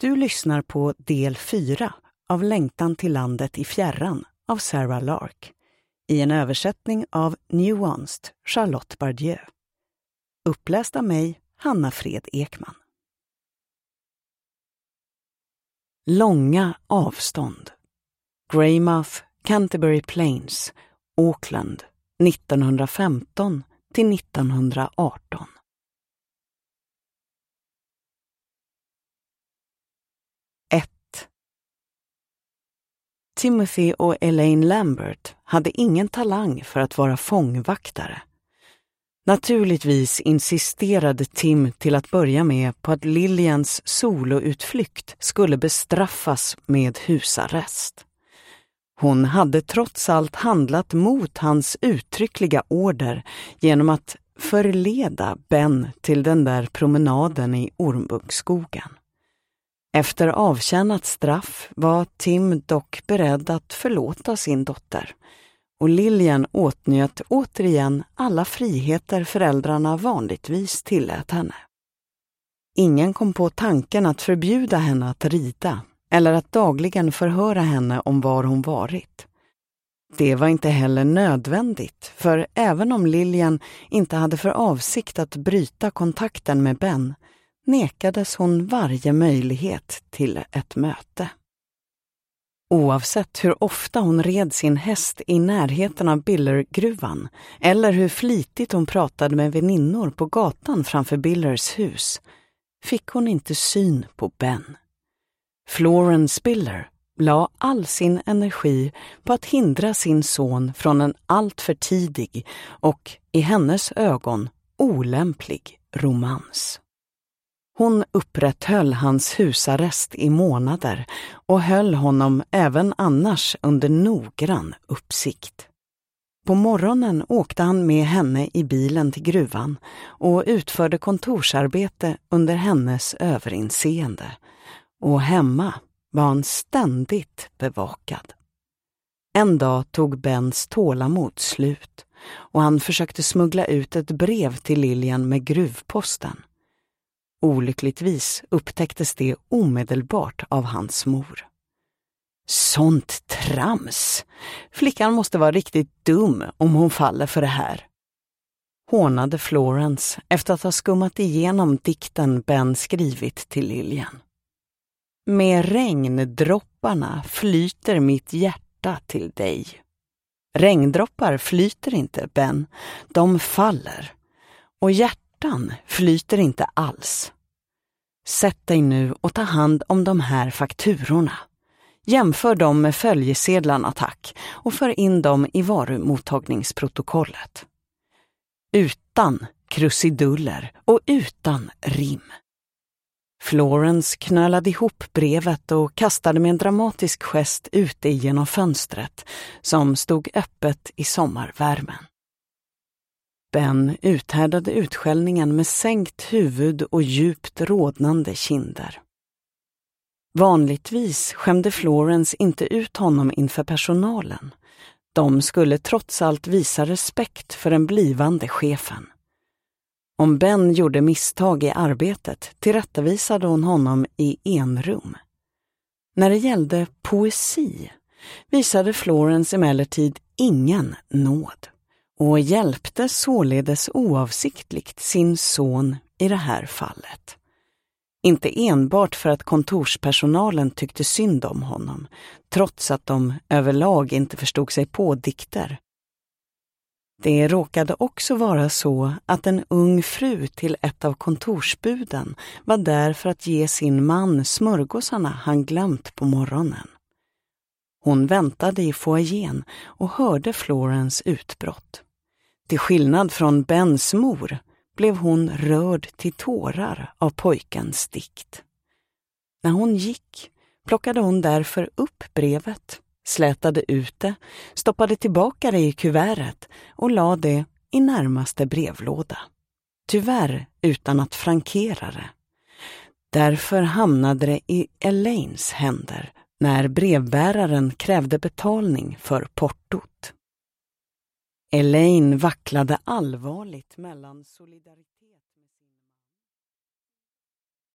Du lyssnar på del 4 av Längtan till landet i fjärran av Sarah Lark i en översättning av Nuanced Charlotte Bardieu. Uppläst av mig, Hanna Fred Ekman. Långa avstånd. Greymouth, Canterbury Plains, Auckland, 1915 till 1918. Timothy och Elaine Lambert hade ingen talang för att vara fångvaktare. Naturligtvis insisterade Tim till att börja med på att Lilians soloutflykt skulle bestraffas med husarrest. Hon hade trots allt handlat mot hans uttryckliga order genom att förleda Ben till den där promenaden i Ormbunkskogen. Efter avtjänat straff var Tim dock beredd att förlåta sin dotter, och Lilian åtnjöt återigen alla friheter föräldrarna vanligtvis tillät henne. Ingen kom på tanken att förbjuda henne att rida eller att dagligen förhöra henne om var hon varit. Det var inte heller nödvändigt, för även om Lilian inte hade för avsikt att bryta kontakten med Ben, nekades hon varje möjlighet till ett möte. Oavsett hur ofta hon red sin häst i närheten av Billergruvan eller hur flitigt hon pratade med väninnor på gatan framför Billers hus, fick hon inte syn på Ben. Florence Biller la all sin energi på att hindra sin son från en alltför tidig och, i hennes ögon, olämplig romans. Hon upprätthöll hans husarrest i månader och höll honom även annars under noggrann uppsikt. På morgonen åkte han med henne i bilen till gruvan och utförde kontorsarbete under hennes överinseende. Och hemma var han ständigt bevakad. En dag tog Bens tålamod slut och han försökte smuggla ut ett brev till Lilian med gruvposten. Olyckligtvis upptäcktes det omedelbart av hans mor. Sånt trams! Flickan måste vara riktigt dum om hon faller för det här. Hånade Florence efter att ha skummat igenom dikten Ben skrivit till Lilian. Med regndropparna flyter mitt hjärta till dig. Regndroppar flyter inte, Ben. De faller. Och hjärtan flyter inte alls. Sätt dig nu och ta hand om de här fakturorna. Jämför dem med följesedlarna, tack, och för in dem i varumottagningsprotokollet. Utan krusiduller och utan rim. Florence knölade ihop brevet och kastade med en dramatisk gest ute genom fönstret som stod öppet i sommarvärmen. Ben uthärdade utskällningen med sänkt huvud och djupt rodnande kinder. Vanligtvis skämde Florence inte ut honom inför personalen. De skulle trots allt visa respekt för den blivande chefen. Om Ben gjorde misstag i arbetet tillrättavisade hon honom i enrum. När det gällde poesi visade Florence emellertid ingen nåd och hjälpte således oavsiktligt sin son i det här fallet. Inte enbart för att kontorspersonalen tyckte synd om honom, trots att de överlag inte förstod sig på dikter. Det råkade också vara så att en ung fru till ett av kontorsbuden var där för att ge sin man smörgåsarna han glömt på morgonen. Hon väntade i foajén och hörde Florence utbrott. Till skillnad från Bens mor blev hon rörd till tårar av pojkens dikt. När hon gick plockade hon därför upp brevet, slätade ut det, stoppade tillbaka det i kuvertet och la det i närmaste brevlåda. Tyvärr utan att frankera det. Därför hamnade det i Elaines händer när brevbäraren krävde betalning för portot. Elaine vacklade allvarligt mellan solidaritet